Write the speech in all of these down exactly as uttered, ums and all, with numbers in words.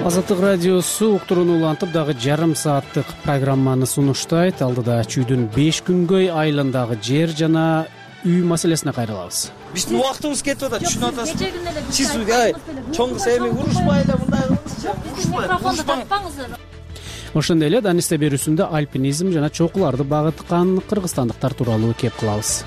Азаттык радиосу уктуруну улантып дагы жарым сааттык программаны сунуштайт. Алдыда чүйдүн беш күнгөй айылындагы жер жана үй маселесине кайрылабыз. Биздин убактыбыз кетип атат, түшүнүп атасыз. Сиз чоң эми урушпай эле мындай кылыңыз. Микрофонду тартпаңыздар. Ошондой эле Данисте берүүсүндө альпинизм жана чокуларды багыткан кыргызстандыктар тууралуу кеп кылабыз.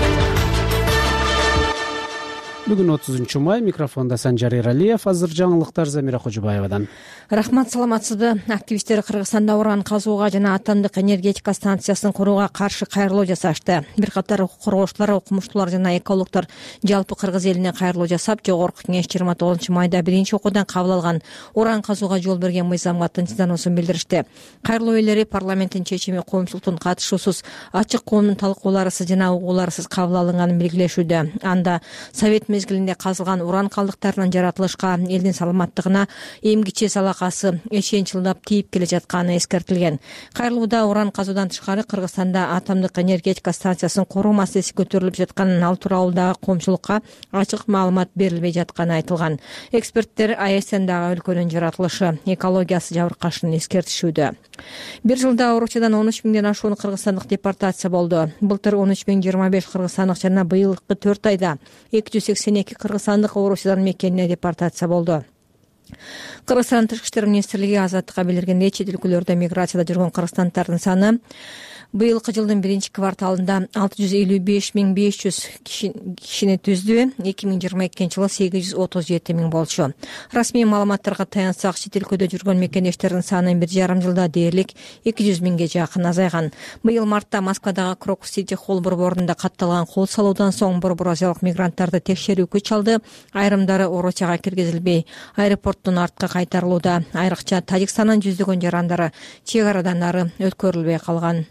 Бүгүн отузунчу май, микрофонда Санжар Эралиев, азыр жаңылыктар Замира Кожубаевадан. Рахмат, саламатсызбы? Активисттер Кыргызстанда уран казууга жана атомдук энергетика станциясын курууга каршы кайрылуу жасашты. Бир катар укук коргоочулар, окумуштуулар жана экологдор жалпы Кыргыз элине кайрылуу жасап, Жогорку Кеңеш жыйырма тогузунчу майда биринчи окуудан кабыл алган уран казууга жол берген мыйзамга тынчсыздануусун билдиришти. Кайрылуу ээлери парламенттин чечими коомчулуктун катышуусуз, ачык коомдун талкууларысыз жана угууларысыз кабыл алынганын белгилешүүдө. Анда совет мезгилинде казылган уран калдыктарынын жаратылышка, элдин саламаттыгына эмгиче салакасы эшен жылдап тийип келе жатканы эскертилген. Кайрылууда уран казуудан тышкары Кыргызстанда атомдук энергетика станциясын куруу маселеси көтөрүлүп жатканын, ал тууралуу дагы коомчулукка ачык маалымат берилбей жатканы айтылган. Эксперттер АЭСдагы өлкөнүн жаратылышы, экологиясы жабыркашын эскертишүүдө. Бир жылда Орусиядан он үч миңден ашуун кыргызстандык депортация болду. Былтыр он үч миң жыйырма беш кыргызстандык жана быйылкы төрт айда эки жүз сексен эки кыргызстандык Орусиядан мекенине депортация болду. Кыргызстан Тышкы иштер министрлиги азаттыкка билдиргендей, чет өлкөлөрдө миграцияда жүргөн кыргызстандыктардын саны быйылкы жылдын биринчи кварталында алты жүз элүү беш миң беш жүз кишини түздү. эки миң жыйырма экинчи жылы сегиз жүз отуз жети миң болчу. Расмий маалыматтарга таянсак, чет өлкөдө жүргөн мекендештердин саны бир жарым жылда дээрлик эки жүз миңге жакын азайган. Быйыл мартта Москвадагы Крокус Сити холл борборунда катталган кол салуудан соң борбор азиялык мигранттарды текшерүү күч алды. Айрымдары Орусияга киргизилбей, аэропорттон артка кайтарылууда. Айрыкча Тажикстандын жүздөгөн жарандары чек арадан ары өткөрүлбөй калган.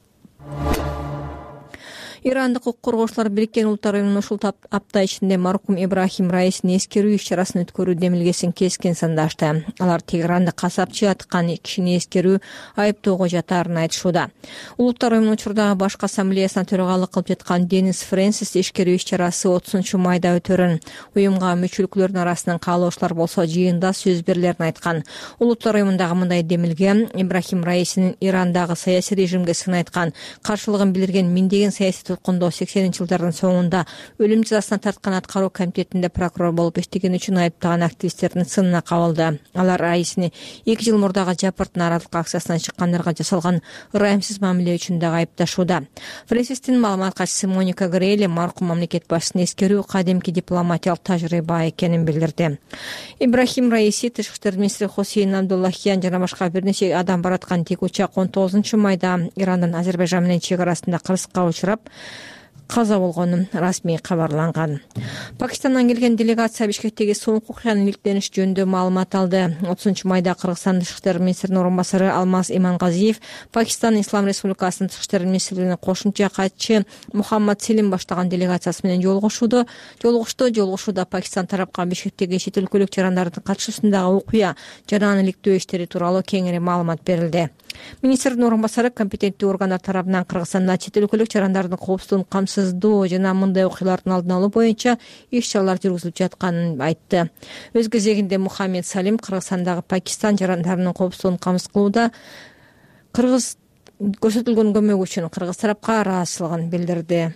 Ирандык укук коргоочулар Бириккен Улуттар уюмунун ушул апта ичинде маркум Ибрахим Раисин эскерүү иш-чарасын өткөрүү демилгесин кескен сандашты. Алар Тегеранды касапчы аткан кишини эскерүү айыптоого жатаарын айтышууда. Улуттар уюмунун учурдагы башкы ассамблеясына төрагалык кылып жаткан Денис Фрэнсис эскерүү иш-чарасы отузунчу майда өтөрүн. Уюмга мүчө өлкөлөрдүн арасынан каалоочулар болсо жыйында сөз берилерин айткан. Улуттар уюмундагы мындай демилге Ибрахим Раисинин Ирандагы саясий режимге сын айткан, каршылыгын билдирген миңдеген саясий туткундоо сексенинчи жылдардын соңунда өлүм жазасына тарткан аткаруу комитетинде прокурор болуп иштеген үчүн айыптаган активисттердин сынына кабылды. Алар Раисини эки жыл мурдагы Жапырт нааразылык акциясынан чыккандарга жасалган ырайымсыз мамиле үчүн дагы айыпташууда. Фрэнсистин маалымат катчысы Моника Грейли маркум мамлекет башчысын эскерүү кадимки дипломатиялык тажрыйба экенин билдирди. Ибрахим Раиси, Тышкы иштер министри Хусейн Абдуллахиян жана башка бир нече адам бараткан тик учак он тогузунчу майда Ирандын Азербайжан менен чек арасында кырсыкка учурап каза болгонун расмий кабарланган. Пакистандан келген делегация Бишкектеги соңку окуянын иликтениш жөнүндө маалымат алды. отузунчу майда Кыргызстан Тышкы иштер министринин орун басары Алмаз Имангазиев Пакистан Ислам Республикасынын Тышкы иштер министрлигинин кошумча катчы Мухаммад Селим баштаган делегациясы менен жолугушууда. Жолугушту. Жолугушууда Пакистан тарапка Бишкектеги чет өлкөлүк жарандардын катышуусундагы окуя жана анын иликтөө иштери тууралуу кеңири маалымат берилди. Министрдин орун басары компетенттүү органдар тарабынан Кыргызстанда чет өлкөлүк жарандардын коопсуздугун камсыздоо жана мындай окуялардын алдын алуу боюнча иш-чаралар жүргүзүлүп жатканын айтты. Өз кезегинде Мухаммед Салим Кыргызстандагы Пакистан жарандарынын коопсуздугун камсыз кылууда Кыргыз көрсөтүлгөн көмөк үчүн Кыргыз тарапка ыраазычылыгын билдирди.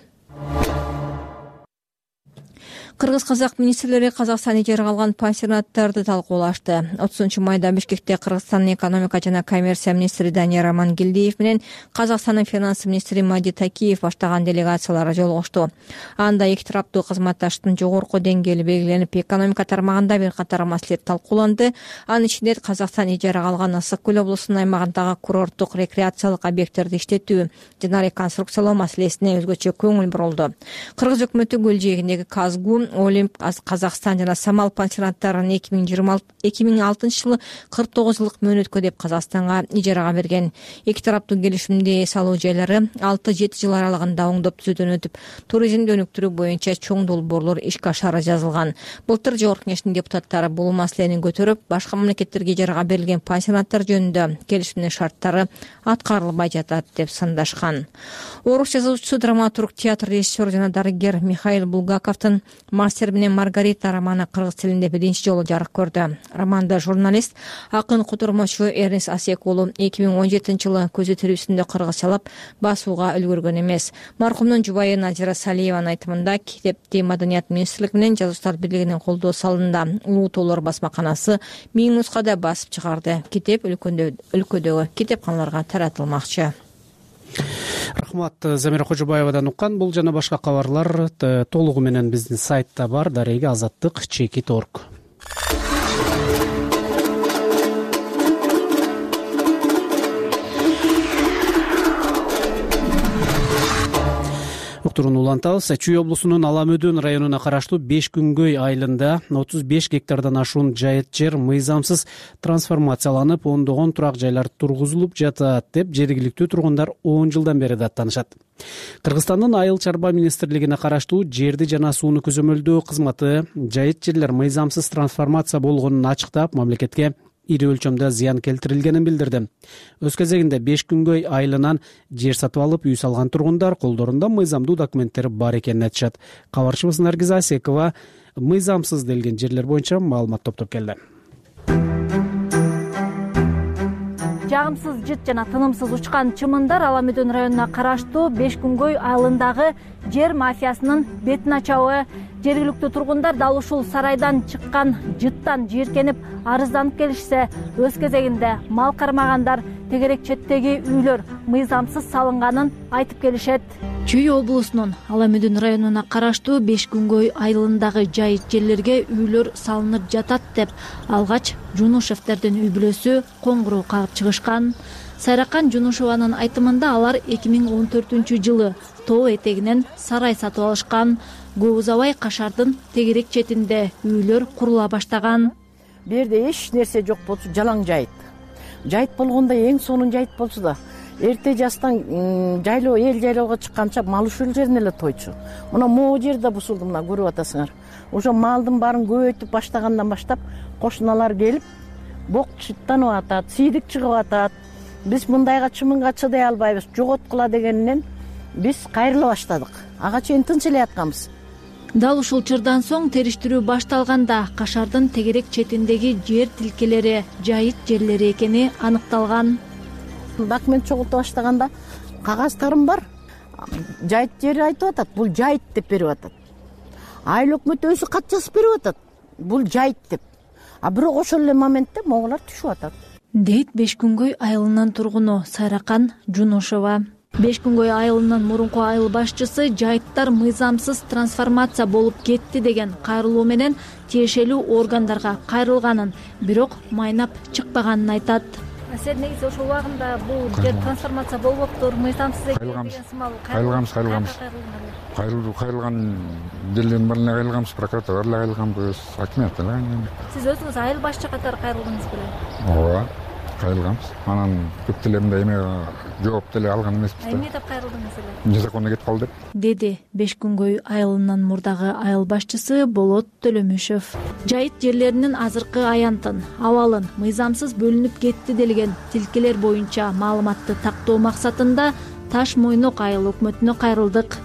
Кыргыз-казак министрлери Казакстан ижарага алган пансионаттарды талкуулашты. отузунчу майда Бишкекте Кыргызстандын экономика жана коммерция министри Данияр Амангелдиев менен Казакстандын финанс министри Мади Такиев баштаган делегациялар жолугушту. Анда эки тараптуу кызматташтыктын жогорку деңгээли белгиленип, экономика тармагында бир катар маселе талкууланды. Анын ичинде Казакстан ижарага алган Ысык көл облусунун аймагындагы курорттук рекреациялык объекттерди иштетүү жана реконструкциялоо маселесине өзгөчө көңүл бурулду. Кыргыз өкмөтү көл жээгиндеги Казгу, Олимп, Казакстан жана Самал пансионаттарын эки миң алтынчы жылы кырк тогуз жылдык мөөнөткө деп Казакстанга ижарага берген. Эки тараптуу келишимде эс алуу жайлары алты жети жыл аралыгында оңдоп түзүүдөн өтүп, туризмди өнүктүрүү боюнча чоң долбоорлор ишке ашары жазылган. Былтыр Жогорку Кеңештин депутаттары бул маселени көтөрүп, башка мамлекеттерге ижарага берилген пансионаттар жөнүндө келишимдин шарттары аткарылбай жатат деп сандашкан. Орус жазуучусу, драматург, театр режиссеру жана дарыгер Михаил Булгаковдун Мастер менен Маргарита романы кыргыз тилинде биринчи жолу жарык көрдү. Романда журналист, акын котормочу Эрнест Асек уулу эки миң он жетинчи жылы көзү тирүүсүндө кыргызчалап басууга үлгүргөн эмес. Маркумдун жубайы Назира Салиеванын айтымында китепти Маданият министрлиги менен Жазуучулар бирлигинин колдоо салында Улуу тоолор басмаканасы миң нускада басып чыгарды. Китеп өлкөдөгү китепканаларга таратылмакчы. Рахмат, Замира Кожобаевадан уккан. Бул жана башка кабарлар толугу менен биздин сайтта бар. Дареги азаттык чекит точка орг. Уктуруну улантабыз. Чүй облусунун Ала Мөдөн районуна караштуу беш күнгөй айылында отуз беш гектардан ашуун жайыт жер мыйзамсыз трансформацияланып, ондогон турак жайлар тургузулуп жатат деп жергиликтүү тургундар он жылдан бери даттанышат. Кыргызстандын Айыл чарба министрлигине караштуу жерди жана сууну көзөмөлдөө кызматы жайыт жерлер мыйзамсыз трансформация болгонун ачыктап, мамлекетке ири өлчөмдө зыян келтирилгенин билдирди. Өз кезегинде беш күнгөй айылынан жер сатып алып үй салган тургундар колдорунда мыйзамдуу документтер бар экенин айтышат. Кабарчыбыз Наргиза Асекова мыйзамсыз делген жерлер боюнча маалымат топтоп келди. Жагымсыз жыт жана тынымсыз учкан чымындар Ала Мөдөн районуна караштуу беш күнгөй айылындагы жер мафиясынын бетин ачабы. Жергиликтүү тургундар дал ушул сарайдан чыккан жыттан жийиркенип арызданып келишсе, өз кезегинде мал кармагандар тегерек четтеги үйлөр мыйзамсыз салынганын айтып келишет. Чүй облусунун Ала Мөдөн районуна караштуу беш күнгөй айылындагы жайыт жерлерге үйлөр салынып жатат деп алгач Жунушевтердин үй бүлөсү коңгуроо кагып чыгышкан. Сайракан Жунушеванын айтымында алар эки миң он төртүнчү жылы тоо этегинен сарай сатып алышкан. Көп узабай Кашардын тегерек четинде үйлөр курула баштаган. Бу жерде эч нерсе жок болчу, жалаң жайыт. Жайыт болгондо эң сонун жайыт болчу да. Эрте жастан жайлоо эл жайлоого чыкканча мал ушул жеринен эле тойчу. Мына могу жерде бусулду, мына көрүп атасыңар. Ошо малдын баарын көбөйтүп баштагандан баштап кошуналар келип, бок чыттанып атат, сийдик чыгып атат. Биз мындайга чымынга чыдай албайбыз, жоготкула дегенинен биз кайрыла баштадык. Ага чейин тынч эле ятканбыз. Дал ушул чырдан соң териштирүү башталганда Кашардын тегерек четиндеги жер тилкелери жайыт жерлери экени аныкталган. Документ чогулта баштаганда кагаздарым бар. Жайыт жери айтып атат, бул жайыт деп берип атат. Айыл өкмөтү өзү кат жазып берип атат, бул жайыт деп. А бирок ошол эле моментте моголар түшүп атат. Дейт беш күнгөй айылынын тургуну Сайракан Жунушева. Беш күнгөй айылынын мурунку айыл башчысы жайыттар мыйзамсыз трансформация болуп кетти деген кайрылуу менен тиешелүү органдарга кайрылганын, бирок майнап чыкпаганын айтат. Сен негизи ошол убагында бул жер трансформация болуптур, мыйзамсыз экен деген сымал кайрылганбыз, кайрылганбыз. Кайрылуу кайрылган делдин баарына кайрылганбыз, прокуратурага кайрылганбыз, акимият эле. Сиз өзүңүз айыл башчы катары кайрылдыңыз беле? Ооба, кайрылганбыз. Анан көп деле мындай эме жооп деле алган эмеспиз да. Эмне деп кайрылдыңыз эле? Незаконно кетип калды деп. Деди беш күнгөй айылынын мурдагы айыл башчысы Болот Төлөмүшев. Жайыт жерлеринин азыркы аянтын, абалын мыйзамсыз бөлүнүп кетти делген тилкелер боюнча маалыматты тактоо максатында Таш Мойнок айыл өкмөтүнө кайрылдык.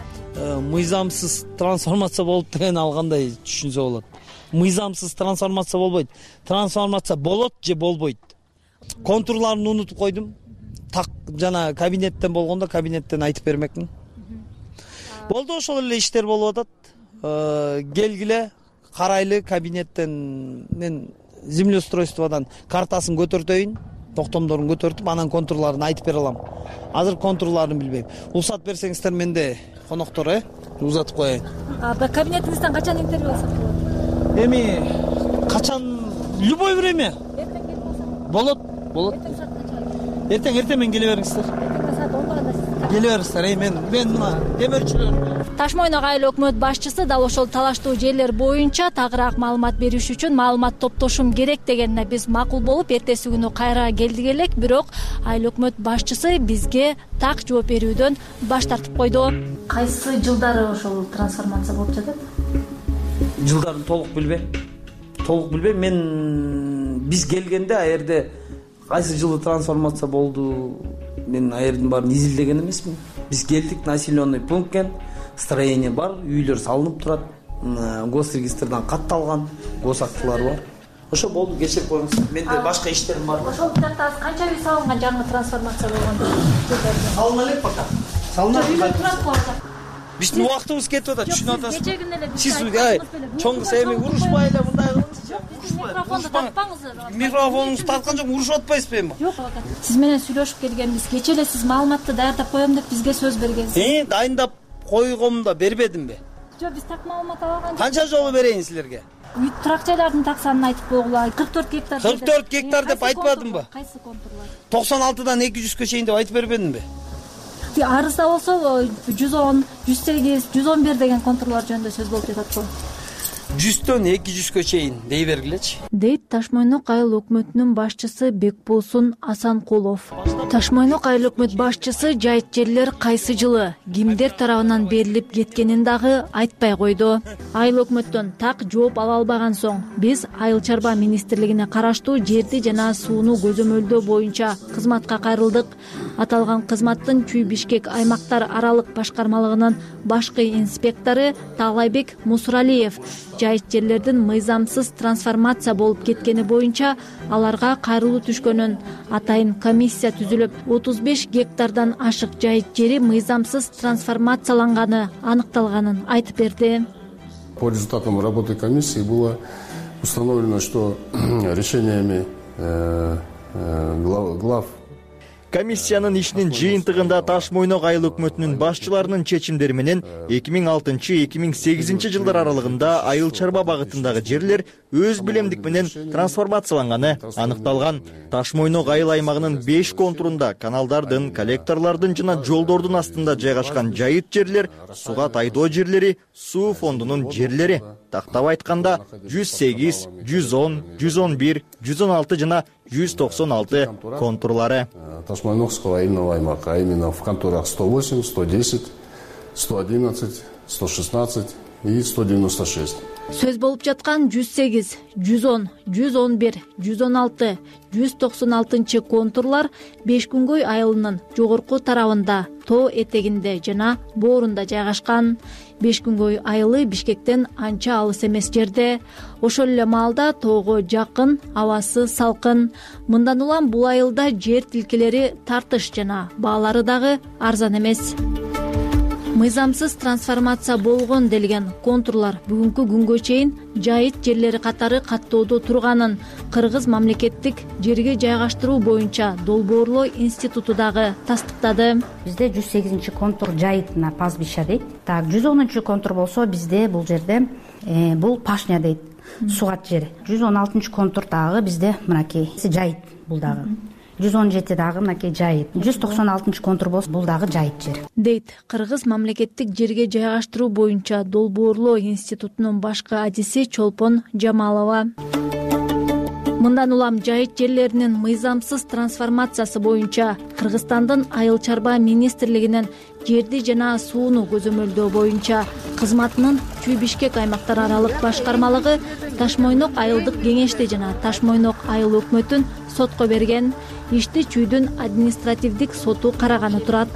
Мыйзамсыз трансформация болуп деген алгандай түшүнсө болот. Мыйзамсыз трансформация болбойт. Трансформация болот же болбойт. Контурларын унутуп койдум. Так жана кабинеттен болгондо кабинеттен айтып бермекмин. Болду, ошол эле иштер болуп атат. Келгиле, карайлы кабинеттен мен землеустройстводан картасын көтөртөйүн, токтомдорун көтөртүп, анан контурларын айтып бере алам. Азыр контурларын билбейм. Уруксат берсеңиздер менде коноктор, э, узатып коеюн. А кабинетиңизден качан интервью алсак болот? Эми качан любой время. Болот, болот. Эртең эртең мен келе бериңиздер. Эртең саат ондоганда сиз келе бериңиздер. Эй, мен мен мына демирчилер. Таш Мойнок айыл өкмөт башчысы дал ошол талаштуу жерлер боюнча тагыраак маалымат бериш үчүн маалымат топтошум керек дегенине биз макул болуп, эртеси күнү кайра келдик элек, бирок айыл өкмөт башчысы бизге так жооп берүүдөн баш тартып койду. Кайсы жылдары ошол трансформация болуп жатат? Жылдарын толук билбейм. Толук билбейм. Мен биз келгенде а жерде кайсы жылы трансформация болду, мен а жердин баарын изилдеген эмесмин. Биз келдик, населенный пункт экен, строение бар, үйлөр салынып турат. госрегистрден катталган гос актылар бар. Ошо болду, кечирип коюңуз. Менде башка иштерим бар. Ошол учактагы канча үй салынган жаңы трансформация болгондо? Салына элек пока. Салына элек. Биздин убактыбыз кетип атат, түшүнүп атасыз. Кече күнү эле Сиз чоң эми урушпай эле мындай кылыңыз. Микрофонду тартпаңыз. Микрофонуңузду тарткан жок, урушуп атпайсызбы эми? Жок, сиз менен сүйлөшүп келгенбиз. Кече эле сиз маалыматты даярдап коем деп бизге сөз бергенсиз. Э, дайындап койгом да бербедимби? Жок, биз так маалымат алган. Канча жолу берейин силерге? Үй турак жайлардын так санын айтып койгула. кырк төрт гектар. кырк төрт гектар деп айтпадымбы? Кайсы контурлар? токсон алтыдан эки жүзгө чейин деп айтып бербедимби? Арызда болсо жүз он, жүз сегиз, жүз он бир деген контурлар жөнүндө сөз болуп жатат го. жүздөн эки жүзгө чейин дей бергилечи. Дейт Таш Мойнок айыл өкмөтүнүн башчысы Бекболсун Асанкулов. Таш Мойнок айыл өкмөт башчысы жайыт жерлер кайсы жылы кимдер тарабынан берилип кеткенин дагы айтпай койду. Айыл өкмөттөн так жооп ала албаган соң биз Айыл чарба министрлигине караштуу жерди жана сууну көзөмөлдөө боюнча кызматка кайрылдык. Аталган кызматтын Чүй Бишкек аймактар аралык башкармалыгынын башкы инспектору Таалайбек Мусуралиев жайыт жерлердин мыйзамсыз трансформация болуп кеткени боюнча аларга кайрылуу түшкөнүн, атайын комиссия түзүлүп, отуз беш гектардан ашык жайыт жери мыйзамсыз трансформацияланганы аныкталганын айтып берди. По результатам работы комиссии было установлено, что решениями глав, глав Комиссиянын ишинин жыйынтыгында Таш Мойнок айыл өкмөтүнүн башчыларынын чечимдери менен эки миң алтынчы эки миң сегизинчи жылдар аралыгында айыл чарба багытындагы жерлер өз билемдик менен трансформацияланганы аныкталган. Таш Мойнок айыл аймагынын беш контурунда каналдардын, коллекторлордун жана жолдордун астында жайгашкан жайыт жерлер, сууга тайдоо жерлери, суу фондунун жерлери. Тактап айтканда жүз сегиз, жүз он, жүз он бир, жүз он алты жана жүз токсон алты контурлары. Ташмойнокского айылного аймака, а именно в контурах сто восемь, сто десять, сто одиннадцать, сто шестнадцать и сто девяносто шесть. Сөз болуп жаткан жүз сегиз, жүз он, жүз он бир, жүз он алты, жүз токсон алтынчы контурлар Бешкүнгөй айылынын жогорку тарабында, тоо этегинде жана боорунда жайгашкан. Бешкүнгөй айылы Бишкектен анча алыс эмес жерде. Ошол эле маалда тоого жакын, абасы салкын. Мындан улам бул айылда жер тилкелери тартыш жана баалары дагы арзан эмес. Мыйзамсыз трансформация болгон делген контурлар бүгүнкү күнгө чейин жайыт жерлери катары каттоодо турганын Кыргыз мамлекеттик жерге жайгаштыруу боюнча долбоорлоо институту дагы тастыктады. Бизде жүз сегизинчи контур жайыт на пастбища дейт. Так, жүз онунчу контур болсо бизде бул жерде э, бул пашня дейт. Сугат жер. жүз он алтынчы контур дагы бизде мынакей жайыт бул дагы. жүз он жети дагы мынакей жайыт. жүз токсон алтынчы контур болсо бул дагы жайыт жер. Дейт Кыргыз мамлекеттик жерге жайгаштыруу боюнча долбоорлоо институтунун башкы адиси Чолпон Жамалова. Мындан улам жайыт жерлеринин мыйзамсыз трансформациясы боюнча Кыргызстандын Айыл чарба министрлигинин жерди жана сууну көзөмөлдөө боюнча кызматынын Чүй Бишкек аймактар аралык башкармалыгы Таш Мойнок айылдык кеңешти жана Таш Мойнок айыл өкмөтүн сотко берген. Ишти Чүйдүн административдик соту караганы турат.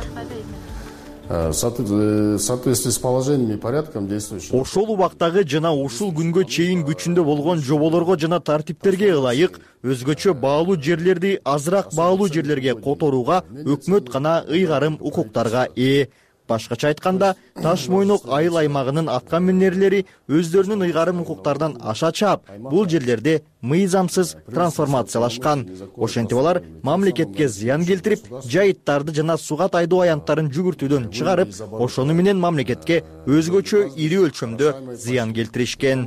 В соответствии с положениями и порядком действующим. Ошол убактагы жана ушул күнгө чейин күчүндө болгон жоболорго жана тартиптерге ылайык өзгөчө баалуу жерлерди азыраак баалуу жерлерге которууга өкмөт гана ыйгарым укуктарга ээ. Башкача айтканда, Таш Мойнок айыл аймагынын аткан минерлери өздөрүнүн ыйгарым укуктардан аша чаап, бул жерлерде мыйзамсыз трансформациялашкан. Ошентип алар мамлекетке зыян келтирип, жайыттарды жана сууга тайдоо аянттарын жүгүртүүдөн чыгарып, ошону менен мамлекетке өзгөчө ири өлчөмдө зыян келтиришкен.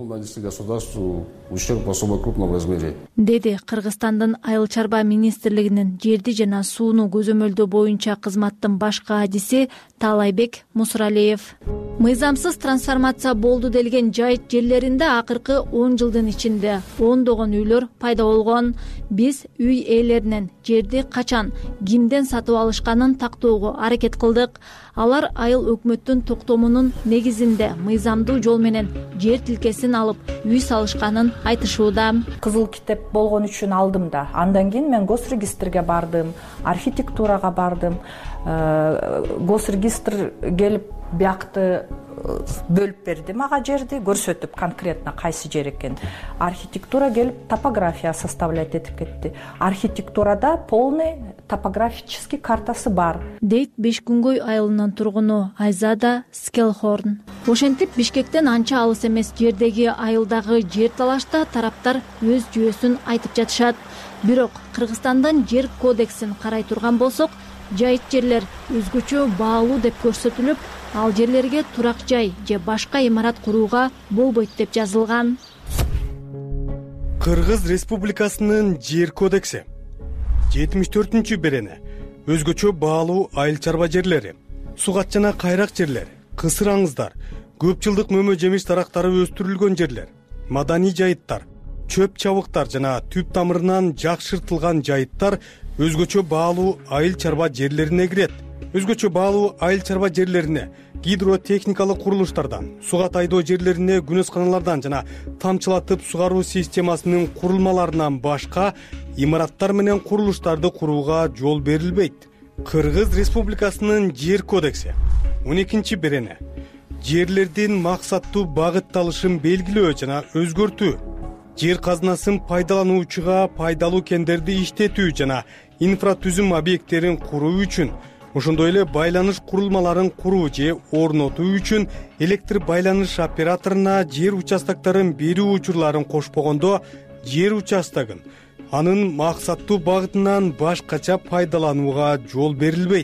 Ущерб особо крупном размере. Деди Кыргызстандын Айыл чарба министрлигинин жерди жана сууну көзөмөлдөө боюнча кызматтын башкы адиси Таалайбек Мусуралиев. Мыйзамсыз трансформация болду делген жайыт жерлеринде акыркы он жылдын ичинде ондогон үйлөр пайда болгон. Биз үй ээлеринен жерди качан, кимден сатып алышканын тактоого аракет кылдык. Алар айыл өкмөттүн токтомунун негизинде мыйзамдуу жол менен жер тилкесин алып үй салышканын айтышууда. Кызыл китеп болгон үчүн алдым да. Андан кийин мен госрегистрге бардым, архитектурага бардым. Госрегистр келип биякты бөлүп берди мага жерди, көрсөтүп конкретно кайсы жер экенин. Архитектура келип топография составлять этип кетти. Архитектурада полный топографический картасы бар, дейт Бешкүнгөй айылынын тургуну Айзада Скелхорн. Ошентип Бишкектен анча алыс эмес жердеги айылдагы жер талашта тараптар өз жүйөсүн айтып жатышат. Бирок Кыргызстандын жер кодексин карай турган болсок, жайыт жерлер өзгөчө баалуу деп көрсөтүлүп, ал жерлерге турак жай же башка имарат курууга болбойт деп жазылган. Кыргыз Республикасынын жер кодекси жетимиш төртүнчү берене өзгөчө баалуу айыл чарба жерлери, сугат жана кайрак жерлер, кысыр аңыздар, көп жылдык мөмө жемиш дарактары өстүрүлгөн жерлер, маданий жайыттар, чөп чабыктар жана түп тамырынан жакшыртылган жайыттар өзгөчө баалуу айыл чарба жерлерине кирет. Өзгөчө баалуу айыл чарба жерлерине гидротехникалык курулуштардан, сугат айдоо жерлерине күнөсканалардан жана тамчылатып сугаруу системасынын курулмаларынан башка имараттар менен курулуштарды курууга жол берилбейт. Кыргыз Республикасынын жер кодекси он экинчи берене жерлердин максаттуу багытталышын белгилөө жана өзгөртүү, жер казынасын пайдалануучуга пайдалуу кендерди иштетүү жана инфратүзүм объекттерин куруу үчүн, ошондой эле байланыш курулмаларын куруу же орнотуу үчүн электр байланыш операторуна жер участокторун берүү учурларын кошпогондо жер участогун анын максаттуу багытынан башкача пайдаланууга жол берилбейт.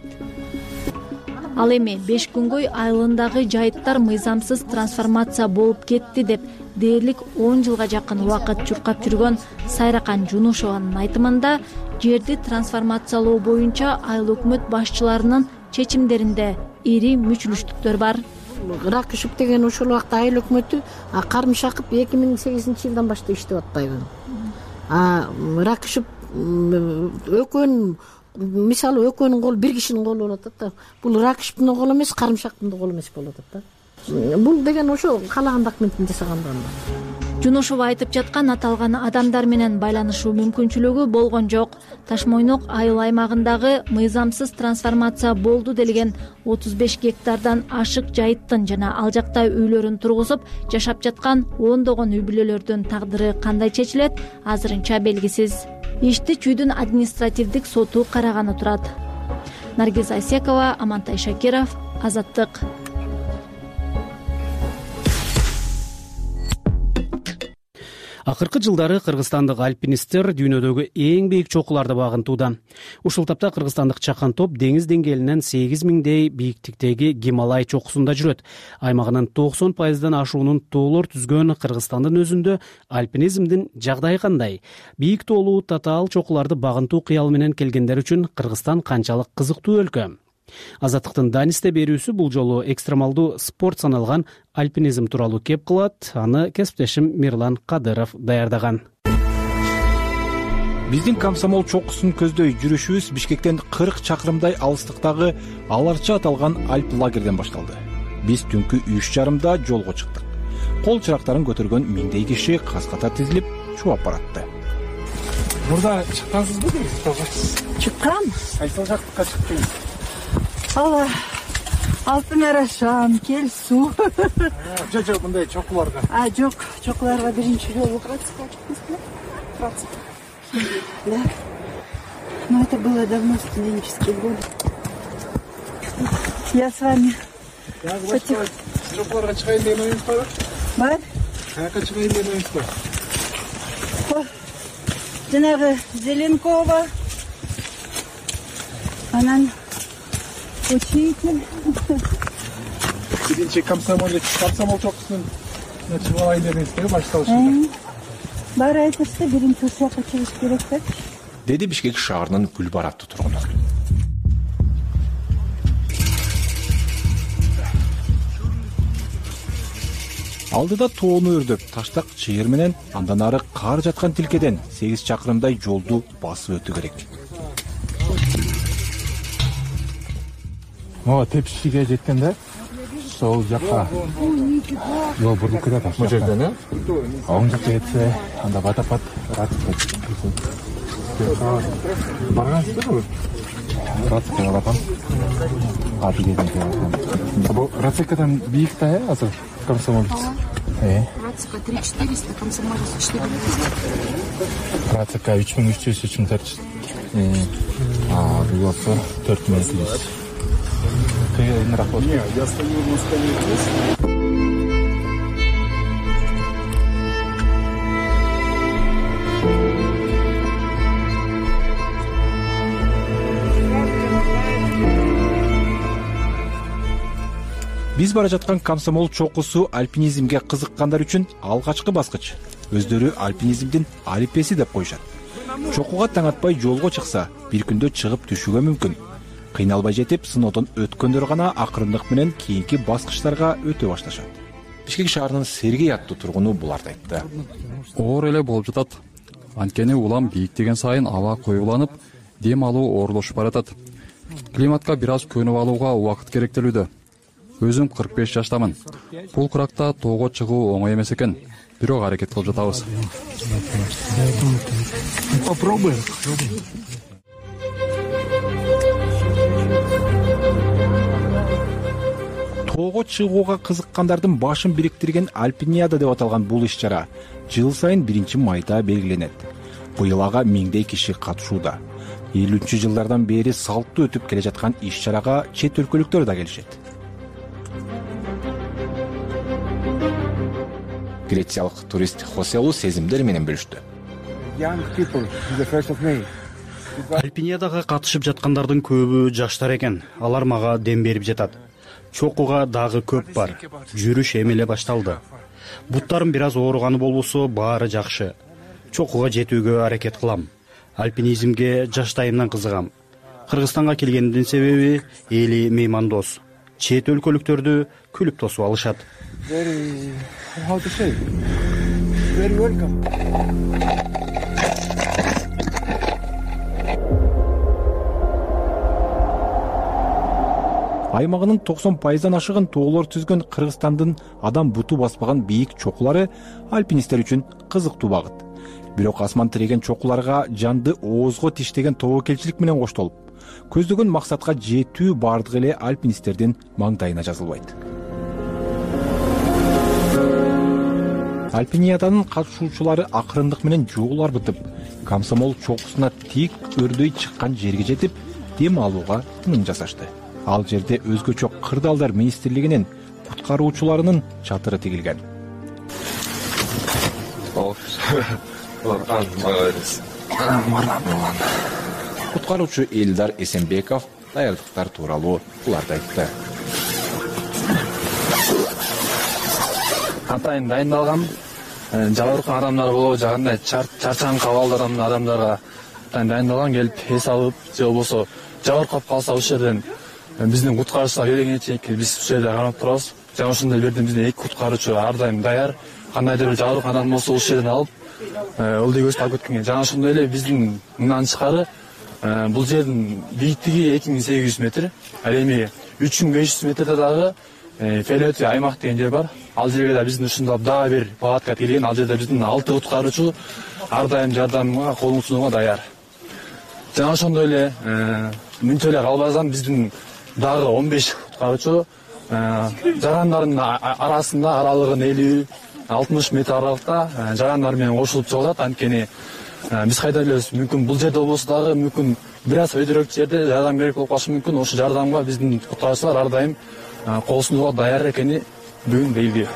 Ал эми Бешкүнгөй айылындагы жайыттар мыйзамсыз трансформация болуп кетти деп дээрлик он жылга жакын убакыт чуркап жүргөн Сайракан Жунушованын айтымында, жерди трансформациялоо боюнча айыл өкмөт башчыларынын чечимдеринде ири мүчүлүштүктөр бар. Ракышев деген ошол убакта айыл өкмөтү кармышакып эки миң сегизинчи жылдан баштап иштеп атпайбы. А Ракышев экөөнүн мисалы экөөнүн колу бир кишинин колу болуп атат да. Бул Ракышевдин колу эмес, Кармышактын колу эмес болуп атат да. Бул деген ошо каалаган документин жасаганда. Жунушова айтып жаткан аталган адамдар менен байланышуу мүмкүнчүлүгү болгон жок. Ташмойнок айыл аймагындагы мыйзамсыз трансформация болду делген отуз беш гектардан ашык жайыттын жана ал жакта үйлөрүн тургузуп жашап жаткан ондогон үй бүлөлөрдүн тагдыры кандай чечилет, азырынча белгисиз. Ишти Чүйдүн административдик соту караганы турат. Наргиз Айсекова, Амантай Шакиров, Азаттык. Акыркы жылдары кыргызстандык альпинисттер дүйнөдөгү эң бийик чокуларды багынтууда. Ушул тапта кыргызстандык чакан топ деңиз деңгээлинен сегиз миңдей бийиктиктеги Гималай чокусунда жүрөт. Аймагынын токсон пайыздан ашуунун тоолор түзгөн Кыргызстандын өзүндө альпинизмдин жагдайы кандай? Бийик тоолуу татаал чокуларды багынтуу кыял менен келгендер үчүн Кыргызстан канчалык кызыктуу өлкө? Азаттыктын Данисте берүүсү бул жолу экстремалдуу спорт саналган альпинизм тууралуу кеп кылат. Аны кесиптешим Мирлан Кадыров даярдаган. Биздин комсомол чокусун көздөй жүрүшүбүз Бишкектен кырк чакырымдай алыстыктагы Аларча аталган альп лагерден башталды. Биз түнкү үч жарымда жолго чыктык. Кол чырактарын көтөргөн миңдей киши каз-катар тизилип чубап баратты. Мурда чыккансызбы дейсиз? Чыккам. Кайсыл жактыкка чыктыңыз? Ала Алтын Арашан, Келсу. Жо жок, мындай чокуларга. А жок, чокуларга биринчи жолу катышканбыз. Да. Но это было давно, в студенческие годы. Я с вами. Чокуларга чыгайын деген оюңуз бар? Бар. Каяка чыгайын деген оюңуз бар? Жанагы Зеленкова. Анан учитель. Биринчи комсомол комсомол чокусунун чыгып алайын дегенсиздер башталышында. Бар айтышты, биринчи ушакка чыгыш керек да. Деди Бишкек шаарынын Гүлбар аттуу тургуну. Алдыда тоону өрдөп, таштак чыйыр менен андан ары кар жаткан тилкеден сегиз чакырымдай жолду басып өтүү керек. Мага тепшиге жеткен да. Сол жакка. Жол буруп кетет. Бул жерден, э? Оң жакка кетсе, анда водопад ратып кетет. Баргансызбы? Рацика алган. Аты кезинде алган. Бул рацикадан бийик да, э, азыр комсомолец. Э. Рацика три четыреста, комсомолец четыре тысячи. Рацика үч миң үч жүз, үч миң төрт жүз. Э. А, бул болсо төрт миң эки жүз. Кыйыныраак болот. Нет, я стою на столе. Биз бара жаткан комсомол чокусу альпинизмге кызыккандар үчүн алгачкы баскыч. Өздөрү альпинизмдин алипеси деп коюшат. Чокуга таң атпай жолго чыкса, бир күндө чыгып түшүүгө мүмкүн. Кыйналбай жетип, сыноодон өткөндөр гана акырындык менен кийинки баскычтарга өтө башташат. Бишкек шаарынын Сергей аттуу тургуну буларды айтты. Оор эле болуп жатат. Анткени улам бийиктеген сайын аба коюланып, дем алуу оорлошуп баратат. Климатка бир аз көнүп алууга убакыт керектелүүдө. Өзүм кырк беш жаштамын. Бул куракта тоого чыгуу оңой эмес экен. Бирок аракет кылып жатабыз. Попробуем. Тоого чыгууга кызыккандардын башын бириктирген Альпиниада деп аталган бул иш-чара жыл сайын биринчи майда белгиленет. Быйыл ага миңдей киши катышууда. элүүнчү жылдардан бери салттуу өтүп келе жаткан иш-чарага чет өлкөлүктөр да келишет. Грециялык турист Хоселу сезимдер менен бөлүштү. Альпиниадага катышып жаткандардын көбү жаштар экен. Алар мага дем берип жатат. Чокуга дагы көп бар. Жүрүш эми эле башталды. Буттарым бир аз ооруганы болбосо баары жакшы. Чокуга жетүүгө аракет кылам. Альпинизмге жаштайымдан кызыгам. Кыргызстанга келгендин себеби эли меймандос. Чет өлкөлүктөрдү күлүп тосуп алышат. Very, how to say? Very welcome. Аймагынын токсон пайыздан ашыгын тоолор түзгөн Кыргызстандын адам буту баспаган бийик чокулары альпинисттер үчүн кызыктуу багыт. Бирок асман тиреген чокуларга жанды оозго тиштеген тобокелчилик менен коштолуп, көздөгөн максатка жетүү бардык эле альпинисттердин маңдайына жазылбайт. Альпиниаданын катышуучулары акырындык менен жол арбытып, комсомол чокусуна тик өрдөй чыккан жерге жетип, дем алууга тыным жасашты. Ал жерде өзгөчө кырдаалдар министрлигинин куткаруучуларынын чатыры тигилген. Куткаруучу Элдар Эсенбеков даярдыктар тууралуу буларды айтты. Атайын дайындалгам. Жабыркан адамдар болобу, жагандай чарчаң кабалды адамдарга дайындалган, келип эс алып, же болбосо жабыркап калса ошол жерден биздин куткаруучулар келгенге чейин биз ушул жерде карап турабыз. Жана ошондой жерден биздин эки куткаруучу ар дайым даяр. Кандайдыр бир жабыркан адам болсо ушул жерден алып, ылдый көчүп алып кеткенге. Жана ошондой эле биздин мындан тышкары бул жердин бийиктиги эки миң сегиз жүз метр. Ал эми үч миң беш жүз метрде дагы Фелети аймак деген жер бар. Ал жерге да биздин ушундай дагы бир палатка келген. Ал жерде биздин алты куткаруучу ар дайым жардамга колун сунууга даяр. Жана ошондой эле мынча эле калбастан биздин дагы он беш куткаруучу жарандардын арасында аралыгын элүү алтымыш метр аралыкта жарандар менен кошулуп чыгып атат. Анткени биз кайда билебиз, мүмкүн бул жерде болбосо дагы мүмкүн бир аз өйдөрөөк жерде жардам керек болуп калышы мүмкүн. Ошол жардамга биздин куткаруучулар ар дайым кол сунууга даяр экени бүгүн белгилүү.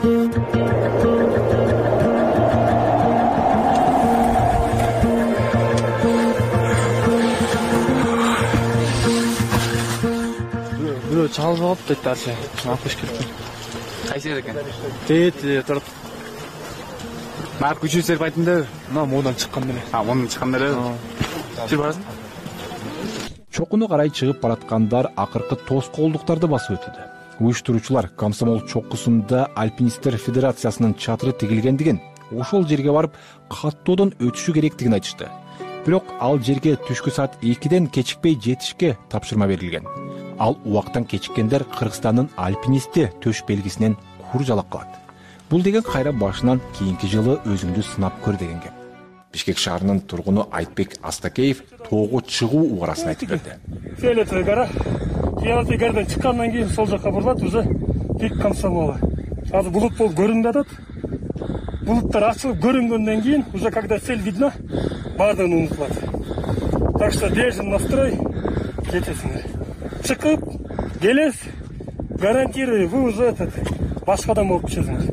Бирөө чалып алып кетти арча. Алып кетти. Кайсы жер экен? Тет турат. Марк үч жүз серп айтында, мына модан чыккан эле. А, модан чыккан эле. Сиз барасың? Чокуну карай чыгып бараткандар акыркы тоскоолдуктарды басып өтүүдө. Уюштуруучулар комсомол чокусунда альпинисттер федерациясынын чатыры тигилгендигин, ошол жерге барып каттоодон өтүшү керектигин айтышты. Бирок ал жерге түшкү саат экиден кечикпей жетишке тапшырма берилген. Ал убактан кечиккендер Кыргызстандын альпинисти төш белгисинен кур жалак калат. Бул деген кайра башынан кийинки жылы өзүңдү сынап көр деген кеп. Бишкек шаарынын тургуну Айтбек Астакеев тоого чыгуу убарасын айтып берди. Фиолетовая гора. Фиолетовая горадан чыккандан кийин сол жакка бурулат, уже пик Комсомола. Азыр булут болуп көрүнүп атат. Булуттар ачылып көрүнгөндөн кийин, уже когда цель видна, баардыгы унутулат. Так что держим настрой, кетесиңер. Чыкып, келесиз, гарантирую, вы уже этот башка адам болуп чыгыңыз.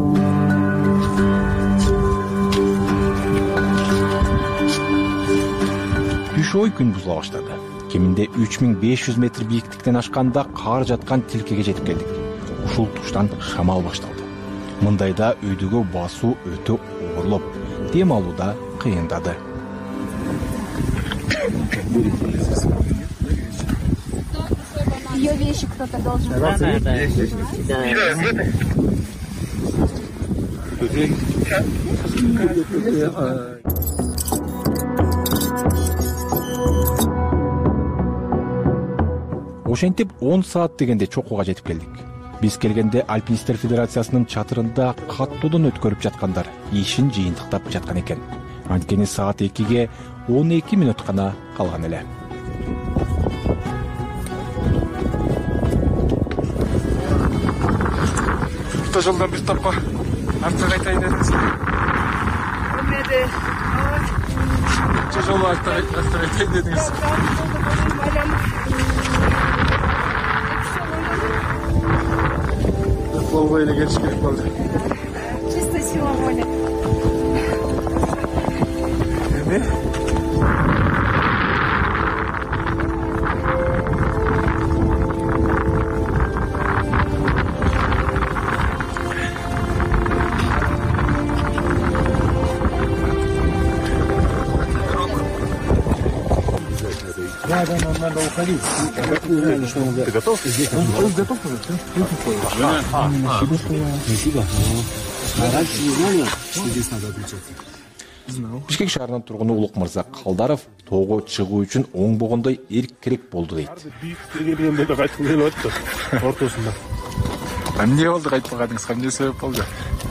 Түш ой күн бузула баштады. Кеминде үч миң беш жүз метр бийиктиктен ашканда кар жаткан тилкеге жетип келдик. Ушул туштан шамал башталды. Мындайда өйдөгө басуу өтө оорлоп, дем алууда кыйындады. Ее вещи кто-то должен брать. Ошентип он саат дегенде чокуга жетип келдик. Биз келгенде Альпинисттер Федерациясынын чатырында каттоодон өткөрүп жаткандар ишин жыйынтыктап жаткан экен. Анткени саат экиге он эки мүнөт гана калган эле. Авто жолдон бир топко артка кайтайын дедиңиз. Эмнеде? Че жолу артка кайтайын дедиңиз. Болбой эле келиш керек болду. Чисто сила воли. Эми? Да, да, нам надо уходить. Ты готов? Он, он готов уже? Спасибо. А раньше не знали, что здесь надо отмечаться? Бишкек шаарынын тургуну Улукмырза Калдаров тоого чыгуу үчүн оңбогондой эрк-керек болду дейт. Келгенде да кайтып келип атты. Ортосунда. Эмне болду кайтпаганыңыз? Эмне себеп болду?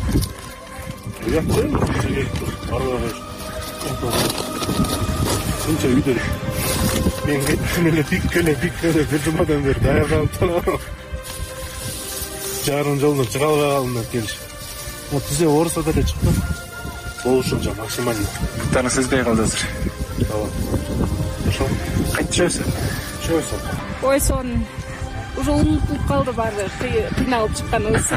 Сынча үйдө. Мен кеткен эле пиккеле пиккеле бир жумадан бери даярданып турам. Жарым жолдон чыга албай калдым деп келиш. Вот бизе орусада эле чыкты. Болушунча максимально. Буттарың сезбей калды азыр. Ооба. Ошо. Кайтчыбыз. Чөйсүң. Ой, сон уже унутулуп калды баары, кыйналып чыкканыбыз.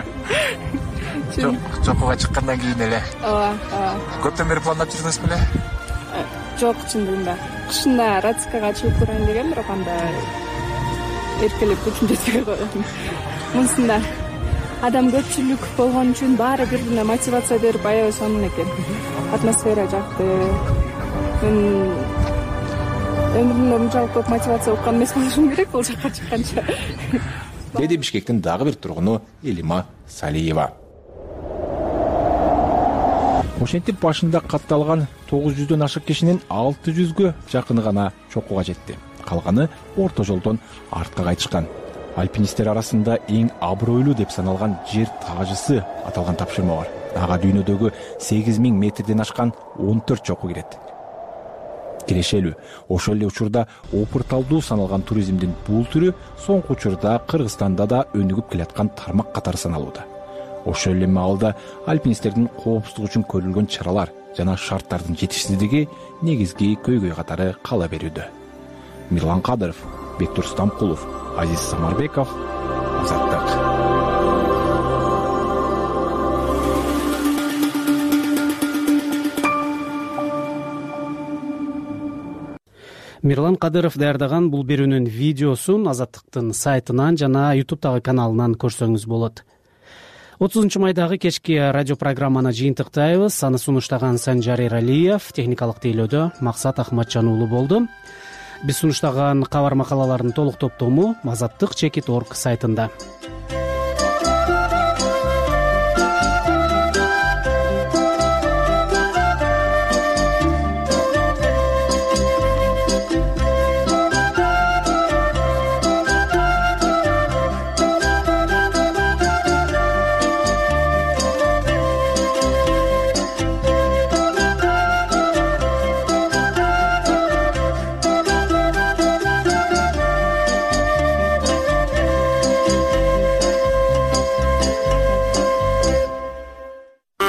Чокуга чыккандан кийин эле. Ооба, ооба. Көптөн бери пландап жүрдүңүз беле? Жок, чындыгында. Кышында Рацикага чыгып көрөйүн деген, бирок анда эркелеп күчүм жетпей койгон. Мынсында адам көпчүлүк болгон үчүн баары бири-бирине мотивация берип аябай сонун экен. Атмосфера жакты. Мен өмүрүмдө мынчалык көп мотивация уккан эмес болушум керек бул жакка чыкканча. Деди Бишкектин дагы бир тургуну Элима Салиева. Ошентип башында катталган тогуз жүздөн ашык кишинин алты жүзгө жакыны гана чокуга жетти. Калганы орто жолдон артка кайтышкан. Альпинисттер арасында эң абройлуу деп саналган жер таажысы аталган тапшырма бар. Ага дүйнөдөгү сегиз миң метрден ашкан он төрт чоку кирет. Кирешелүү. Ошол эле учурда опурталдуу саналган туризмдин бул түрү соңку учурда Кыргызстанда да өнүгүп келаткан тармак катары саналууда. Ошол эле маалда альпинисттердин коопсуздугу үчүн көрүлгөн чаралар жана шарттардын жетишсиздиги негизги көйгөй катары кала берүүдө. Мирлан Кадыров, Бектур Стамкулов, Азиз Самарбеков, Азаттык. Мирлан Кадыров даярдаган бул берүүнүн видеосун Азаттыктын сайтынан жана ютубтагы каналынан көрсөңүз болот. отузунчу майдагы кечки радио программаны жыйынтыктайбыз. Аны сунуштаган Санжар Эралиев, техникалык тейлөөдө Максат Ахматжан уулу болду. Биз сунуштаган кабар макалалардын толук топтому азаттык чекит точка орг сайтында.